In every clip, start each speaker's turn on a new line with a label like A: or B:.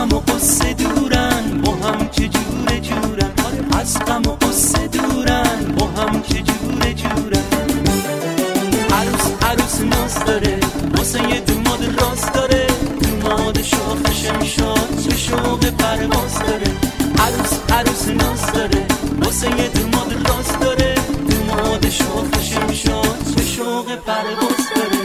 A: غم و قصه دورن با هم چه جوره جورن، از غم و قصه دورن با هم چه جوره جورن. عروس ناز داره واسه یه دوماد راست داره، دوماد شوخ شمشاد چه شوق پرواز داره. عروس ناز داره واسه یه دوماد راست داره، دوماد شوخ شمشاد چه شوق پرواز داره.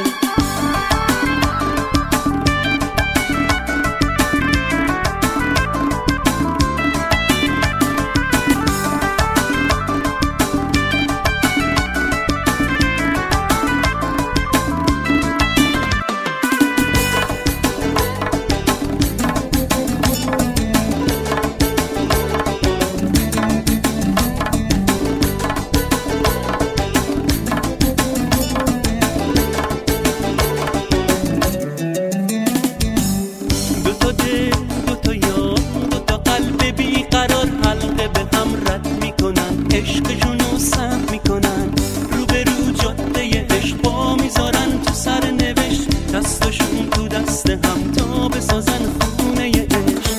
A: عشقشونو سهم میکنن، رو به رو جاده عشق پا میذارن تو سر نوشت، دستشون تو دست هم تا بسازن خونه عشق.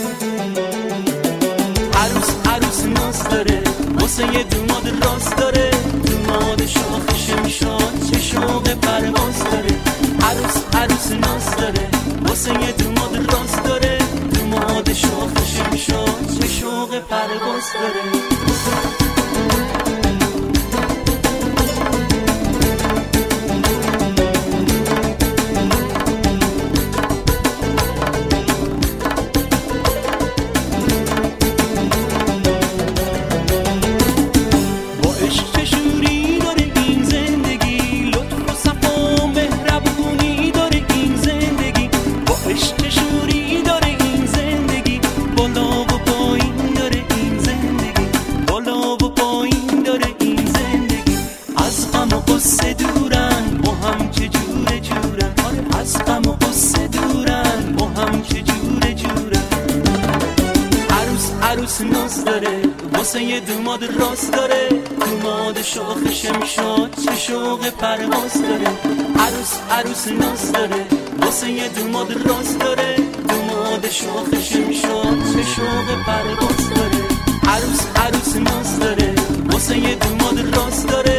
A: عروس ناز داره واسه یه دوماد راست داره، دوماد شاخ شمشاد چه شوق پرواز داره. عروس ناز داره واسه یه دوماد راست داره، دوماد شاخ شمشاد چه شوق پرواز داره. قصه دورن با هم چه جوره جورن، از غم و قصه دورن با هم چه جوره جورن. عروس ناز داره واسه یه دوماد راست داره، دوماد شاخ شمشاد چه شوق پرواز داره. عروس ناز داره واسه یه دوماد راست داره، دوماد شاخ شمشاد چه شوق پرواز داره. عروس ناز داره واسه یه دوماد راست داره،